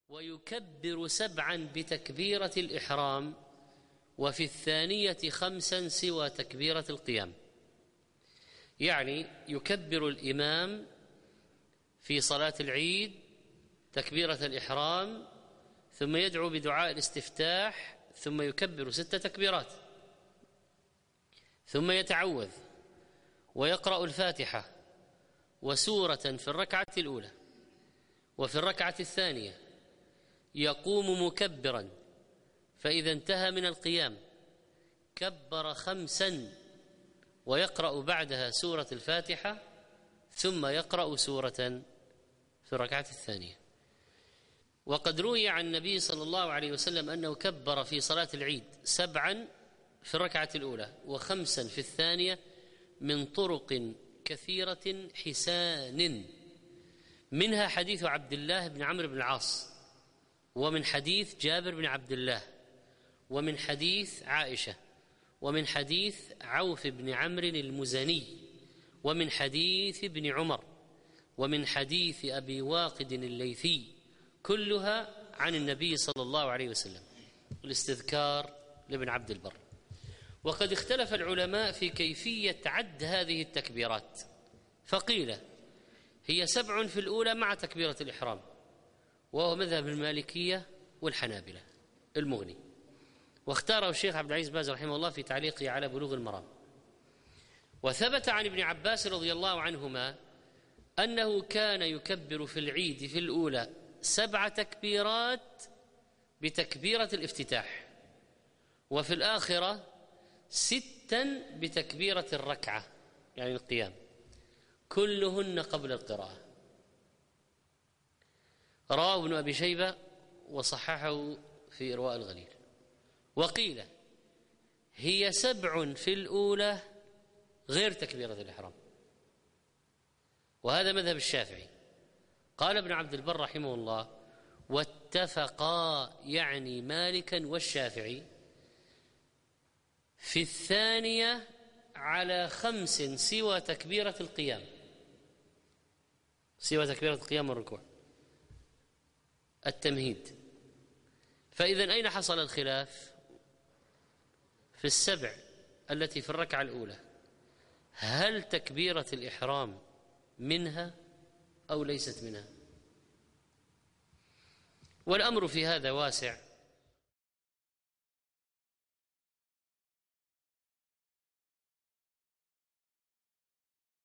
ويكبر 7 بتكبيرة الإحرام، وفي الثانية 5 سوى تكبيرة القيام. يعني يكبر الإمام في صلاة العيد تكبيرة الإحرام، ثم يدعو بدعاء الاستفتاح، ثم يكبر 6 تكبيرات، ثم يتعوذ ويقرأ الفاتحة وسورة في الركعة الأولى، وفي الركعة الثانية يقوم مكبرا، فإذا انتهى من القيام كبر 5 ويقرأ بعدها سورة الفاتحة، ثم يقرأ سورة في الركعة الثانية. وقد روي عن النبي صلى الله عليه وسلم أنه كبر في صلاة العيد 7 في الركعة الأولى و5 في الثانية من طرق كثيرة حسان، منها حديث عبد الله بن عمرو بن العاص، ومن حديث جابر بن عبد الله، ومن حديث عائشة، ومن حديث عوف بن عمرو المزني، ومن حديث ابن عمر، ومن حديث أبي واقد الليثي، كلها عن النبي صلى الله عليه وسلم. الاستذكار لابن عبد البر. وقد اختلف العلماء في كيفية عد هذه التكبيرات، فقيل هي 7 في الأولى مع تكبيرة الإحرام، وهو مذهب المالكية والحنابلة المغني، واختاره الشيخ عبد العزيز باز رحمه الله في تعليقه على بلوغ المرام. وثبت عن ابن عباس رضي الله عنهما أنه كان يكبر في العيد في الأولى 7 تكبيرات بتكبيرة الافتتاح، وفي الآخرة 6 بتكبيرة الركعة يعني القيام، كلهن قبل القراءة. رواه ابن أبي شيبة وصححه في إرواء الغليل. وقيل هي 7 في الأولى غير تكبيرة الإحرام، وهذا مذهب الشافعي. قال ابن عبد البر رحمه الله: واتفقا يعني مالكا والشافعي في الثانية على 5 سوى تكبيرة القيام، سوى تكبيرة القيام والركوع، التمهيد. فإذن أين حصل الخلاف؟ في 7 التي في الركعة الأولى، هل تكبيرة الإحرام منها أو ليست منها؟ والأمر في هذا واسع،